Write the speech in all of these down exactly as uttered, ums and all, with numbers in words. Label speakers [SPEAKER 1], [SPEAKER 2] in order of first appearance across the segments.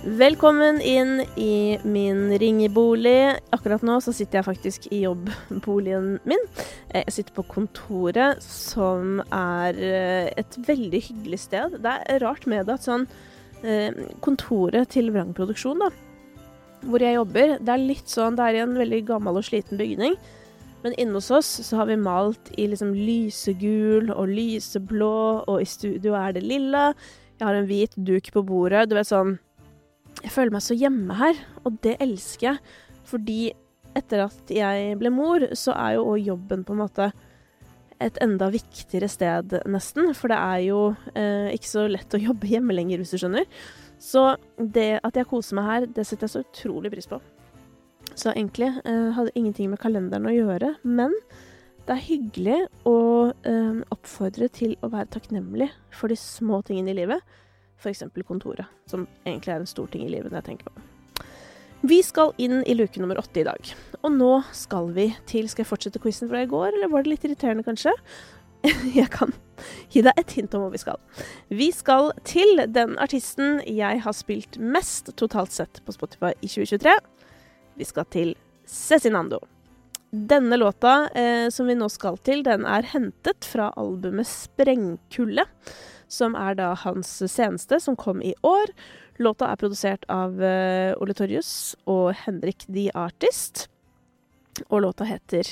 [SPEAKER 1] Velkommen inn i min ringebolig. Akkurat nå så sitter jeg faktisk i jobbboligen min. Jeg sitter på kontoret, som er et veldig hyggelig sted. Det er rart med det at sånn eh, kontoret til Vrangproduksjon da, hvor jeg jobber, det er litt sånn, det er i en veldig gammel og sliten bygning. Men inne hos oss så har vi malt i liksom lysegul og lyseblå, og i studio er det lilla. Jeg har en hvit duk på bordet, du vet sånn. Jeg føler meg så hjemme her, og det elsker jeg. Fordi etter at jeg ble mor, så er jo også jobben på en måte et enda viktigere sted nesten. For det er jo eh, ikke så lett å jobbe hjemme lenger, hvis du skjønner. Så det at jeg koser meg her, det setter jeg så utrolig pris på. Så egentlig eh, hadde ingenting med kalenderen å gjøre, men det er hyggelig å eh, oppfordre til å være takknemlig for de små tingene i livet. For eksempel kontoret, som egentlig er en stor ting i livet når jeg tenker på det. Vi skal inn i luke nummer åtte i dag. Og nå skal vi til, skal jeg fortsette quizen fra i går, eller var det litt irriterende kanskje? Jeg kan gi deg et hint om hvor vi skal. Vi skal til den artisten jeg har spilt mest totalt sett på Spotify i tjue tjuetre. Vi skal til Cezinando. Denne låta eh, som vi nå skal til, den er hentet fra albumet Sprengkulde, som er da hans seneste, som kom i år. Låta er produsert av uh, Ole Torjus og Henrik The Artist, og låta heter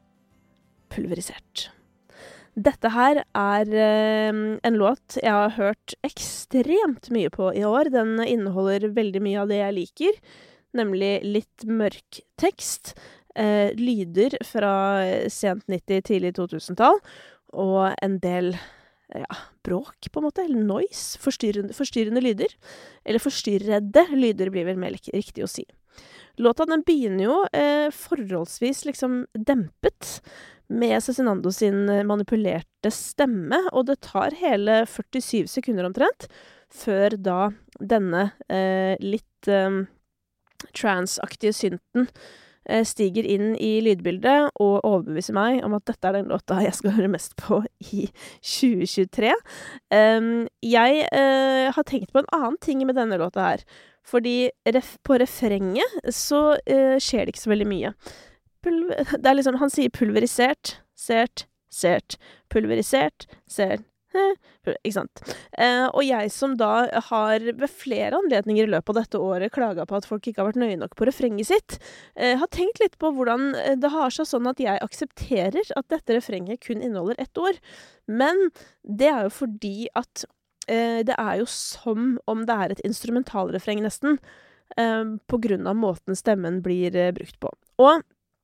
[SPEAKER 1] Pulverisert. Dette her er uh, en låt jeg har hørt ekstremt mye på i år. Den inneholder veldig mye av det jeg liker, nemlig litt mørk tekst, uh, lyder fra sent nitti, tidlig to tusen-tall, og en del ja, bråk på en måte, eller noise, forstyrrende, forstyrrende lyder, eller forstyrrede lyder blir vel mer riktig å si. Låta den begynner jo eh, forholdsvis liksom dempet med Cezinando sin manipulerte stemme, og det tar hele førtisyv sekunder omtrent, før da denne eh, litt eh, trance-aktige synten stiger inn i lydbildet og overbeviser meg om at dette er den låta jeg skal høre mest på i tjue tjuetre. Um, jeg uh, har tenkt på en annen ting med denne låta her, fordi ref på refrenget så uh, skjer det ikke så veldig mye. Pulver det er liksom, han sier pulverisert, sert, sert, pulverisert, sert, ikke sant? Eh, og jeg som da har ved flere anledninger i løpet av dette året klaget på at folk ikke har vært nøye nok på refrenget sitt, eh, har tenkt litt på hvordan det har seg sånn at jeg aksepterer at dette refrenget kun inneholder ett ord. Men det er jo fordi at eh, det er jo som om det er et instrumentalrefreng nesten, eh, på grunn av måten stemmen blir eh, brukt på. Og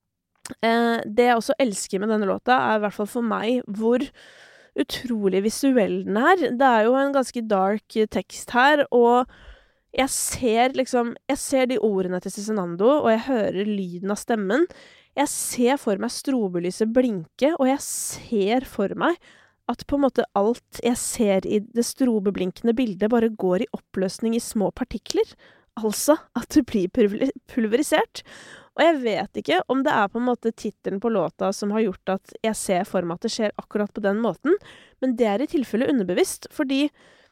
[SPEAKER 1] eh, det jeg også elsker med denne låta er i hvert fall for meg hvor utrolig visuell den er. Det er jo en ganske dark tekst her, og jeg ser liksom, jeg ser de ordene til Cezinando, og jeg hører lyden av stemmen. Jeg ser for meg strobelyset blinke, og jeg ser for meg at på en måte alt jeg ser i det strobeblinkende bildet bare går i oppløsning i små partikler. Altså at det blir pulverisert. Og jeg vet ikke om det er på en måte titelen på låta som har gjort at jeg ser for meg at det skjer akkurat på den måten, men det er i tilfelle underbevisst, fordi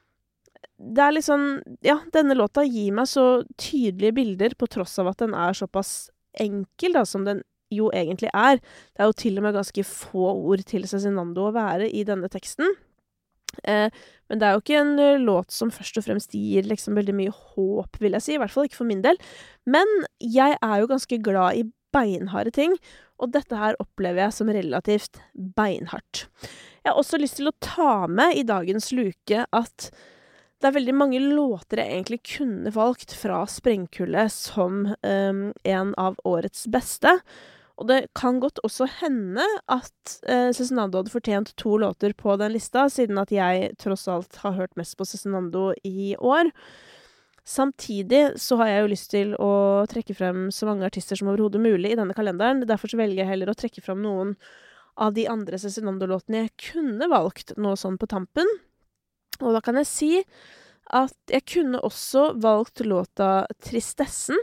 [SPEAKER 1] det er liksom, ja, denne låta gir meg så tydelige bilder på tross av at den er såpass enkel da, som den jo egentlig er. Det er jo til og med ganske få ord til Cezinando å være i denne teksten. Eh, men det er jo ikke en uh, låt som først og fremst gir liksom veldig mye håp, vil jeg si, i hvert fall ikke for min del. Men jeg er jo ganske glad i beinharde ting, og dette her opplever jeg som relativt beinhardt. Jeg har også lyst til å ta med i dagens luke at det er veldig mange låter jeg egentlig kunne valgt fra Sprengkulde som um, en av årets beste. Og det kan godt også hende at eh, Cezinando hadde fortjent to låter på den lista, siden at jeg tross alt har hørt mest på Cezinando i år. Samtidig så har jeg jo lyst til å trekke frem så mange artister som overhodet mulig i denne kalenderen. Derfor så velger jeg heller å trekke frem noen av de andre Cezinando-låtene jeg kunne valgt nå sånn på tampen. Og da kan jeg si at jeg kunne også valgt låta Tristessen.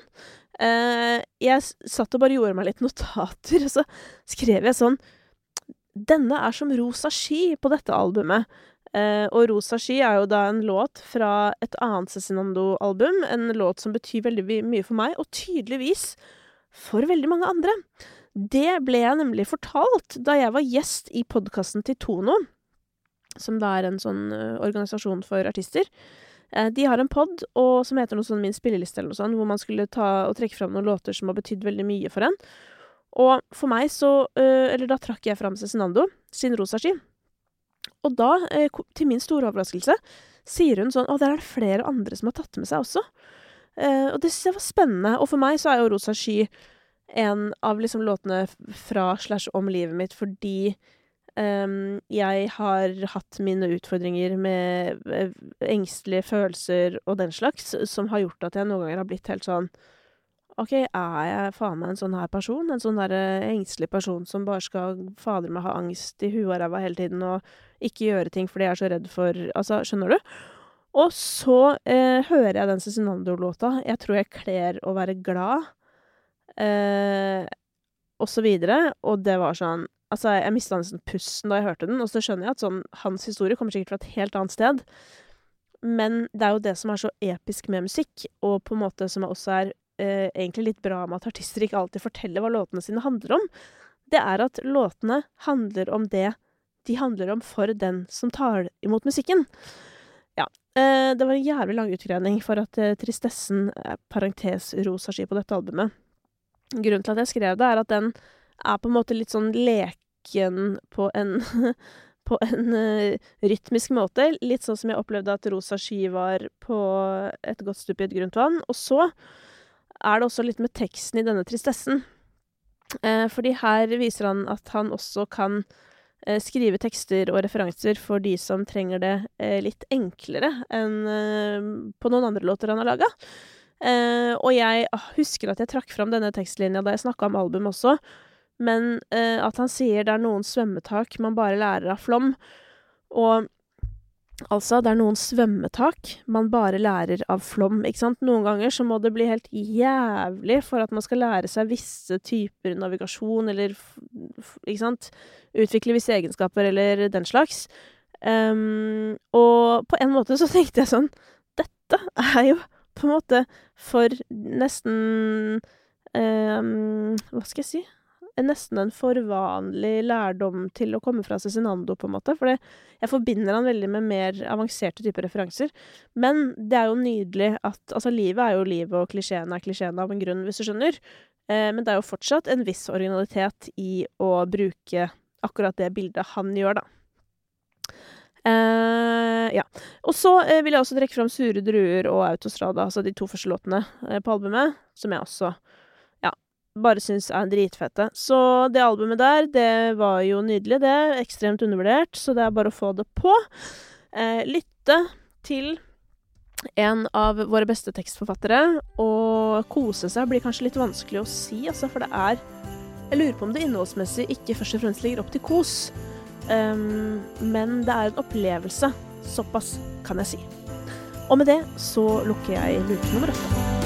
[SPEAKER 1] Uh, jeg satt og bare gjorde meg litt notater, og så skrev jeg sånn: denne er som rosa sky på dette albumet. Eh, og Rosa Sky er jo da en låt fra et annet Cezinando-album, en låt som betyr veldig vi- mye for meg, og tydeligvis for veldig mange andre. Det ble jeg nemlig fortalt da jeg var gjest i podcasten til Tono, som da er en sånn uh, organisasjon for artister. Eh, de har en podd og, som heter noe sånn Min spilleliste eller noe sånt, hvor man skulle ta og trekke fram noen låter som har betydd veldig mye for en. Og for meg så, uh, eller da trakk jeg fram Cezinando, sin Rosa Sky. Og da, eh, ko- til min store overraskelse, sier hun sånn, å, der er det flere andre som har tatt med seg også. Eh, og det synes jeg var spennende. Og for meg så er jo Rosa Sky en av liksom låtene f- fra slash om livet mitt, fordi ehm, jeg har hatt mine utfordringer med eh, engstelige følelser og den slags, som har gjort at jeg noen ganger har blitt helt sånn, ok, er jeg faen meg en sånn her person? En sånn der eh, engstelig person som bare skal fader meg ha angst i huet og ræva hele tiden, og ikke gjøre ting fordi jeg er så redd for, altså, skjønner du? Og så eh, hører jeg den Cezinando-låta, jeg tror jeg kler å være glad, eh, og så videre, og det var sånn, altså, jeg mistet nesten pusten da jeg hørte den, og så skjønner jeg at sånn, hans historie kommer sikkert fra et helt annet sted, men det er jo det som er så episk med musikk, og på en måte som også er eh, egentlig litt bra med at artister ikke alltid forteller hva låtene sine handler om, det er at låtene handler om det de handler om for den som tar imot musikken. Ja, eh, det var en jævlig lang utgreining for at eh, Tristessen, eh, parentes Rosa Sky på dette albumet. Grunnen til at jeg skrev det er at den er på en måte litt sånn leken på en, på en eh, rytmisk måte. Litt sånn som jeg opplevde at Rosa Sky var på Et godt stup i et grunt vann. Og så er det også litt med teksten i denne Tristessen. Eh, fordi her viser han at han også kan eh, skrive tekster og referanser for de som trenger det eh, litt enklere enn eh, på noen andre låter han har laget. Eh, og jeg ah, husker at jeg trakk fram denne tekstlinja da jeg snakket om album også, men eh, at han sier det er noen svømmetak man bare lærer av flom, og altså, det er noen svømmetak man bare lærer av flom, ikke sant? Noen ganger så må det bli helt jævlig for at man skal lære seg visse typer navigasjon, eller, f- f- ikke sant? Utvikle visse egenskaper, eller den slags. Um, og på en måte så tenkte jeg sånn, dette er jo på en måte for nesten, um, hva skal jeg si? Nesten en for vanlig lærdom til å komme fra Cezinando, på en måte, for jeg forbinder han veldig med mer avanserte typer referanser. Men det er jo nydelig at, altså livet er jo livet, og klisjeen er klisjeen av en grunn, hvis du skjønner. Eh, men det er jo fortsatt en viss originalitet i å bruke akkurat det bildet han gjør, da. Eh, ja. Og så eh, vil jeg også trekke fram Sure druer og Autostrada, altså de to første låtene eh, på albumet, som jeg også bare synes er dritfette. Så det albumet der, det var jo nydelig, det. Ekstremt undervurdert, så det er bare å få det på. Eh, lytte til en av våre beste tekstforfattere, og kose seg blir kanskje litt vanskelig å si, altså, for det er jeg lurer på om det innholdsmessig ikke først og fremst ligger opp til kos, um, men det er en opplevelse. Såpass kan jeg si. Og med det så lukker jeg luke nummer åtte.